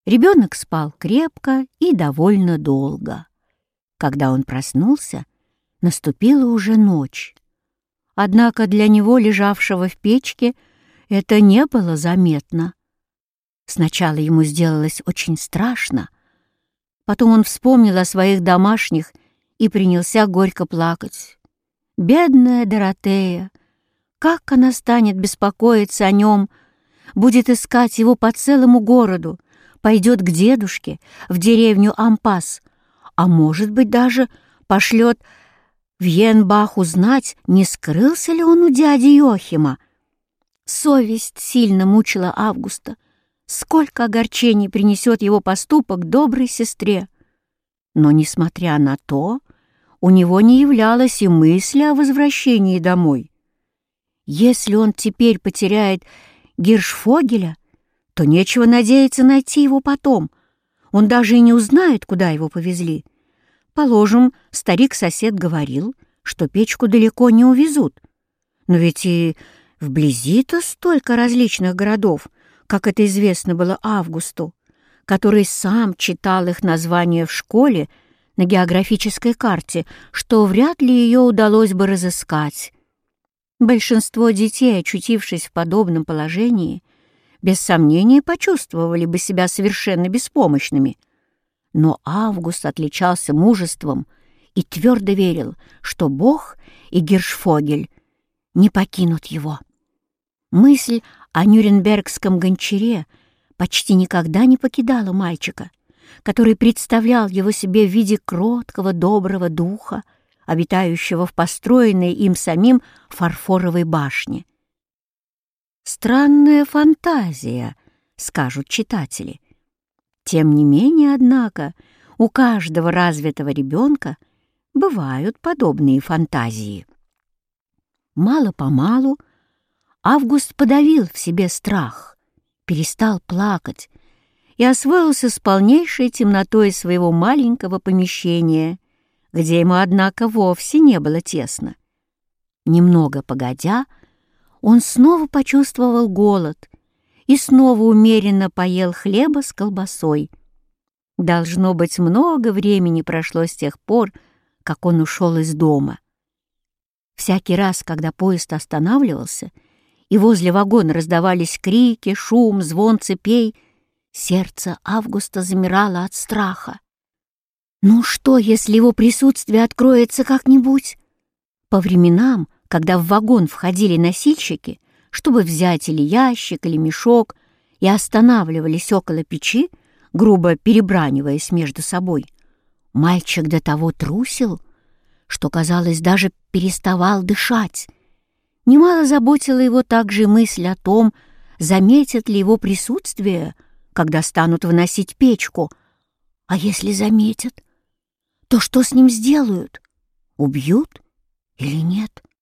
Ребенок спал крепко и довольно долго. Когда он проснулся, наступила уже ночь. Однако для него, лежавшего в печке, это не было заметно. Сначала ему сделалось очень страшно. Потом он вспомнил о своих домашних и принялся горько плакать. Бедная Доротея! Как она станет беспокоиться о нем, будет искать его по целому городу, пойдет к дедушке в деревню Ампас, а может быть даже пошлет в Йенбах узнать, не скрылся ли он у дяди Йохима. Совесть сильно мучила Августа. Сколько огорчений принесет его поступок доброй сестре. Но, несмотря на то, у него не являлось и мысли о возвращении домой. Если он теперь потеряет Гиршфогеля, то нечего надеяться найти его потом. Он даже и не узнает, куда его повезли. Положим, старик-сосед говорил, что печку далеко не увезут. Но ведь и вблизи-то столько различных городов, как это известно было Августу, который сам читал их названия в школе на географической карте, что вряд ли ее удалось бы разыскать. Большинство детей, очутившись в подобном положении, без сомнения почувствовали бы себя совершенно беспомощными. Но Август отличался мужеством и твердо верил, что Бог и Гиршфогель не покинут его. Мысль о нюрнбергском гончаре почти никогда не покидала мальчика, который представлял его себе в виде кроткого, доброго духа, обитающего в построенной им самим фарфоровой башне. Странная фантазия, скажут читатели. Тем не менее, однако, у каждого развитого ребенка бывают подобные фантазии. Мало-помалу Август подавил в себе страх, перестал плакать и освоился с полнейшей темнотой своего маленького помещения, где ему, однако, вовсе не было тесно. Немного погодя, он снова почувствовал голод и снова умеренно поел хлеба с колбасой. Должно быть, много времени прошло с тех пор, как он ушел из дома. Всякий раз, когда поезд останавливался, и возле вагона раздавались крики, шум, звон цепей, сердце Августа замирало от страха. Ну что, если его присутствие откроется как-нибудь? По временам, когда в вагон входили носильщики, чтобы взять или ящик, или мешок, и останавливались около печи, грубо перебраниваясь между собой, мальчик до того трусил, что, казалось, даже переставал дышать. Немало заботила его также и мысль о том, заметят ли его присутствие, когда станут выносить печку. А если заметят, то что с ним сделают? Убьют или нет?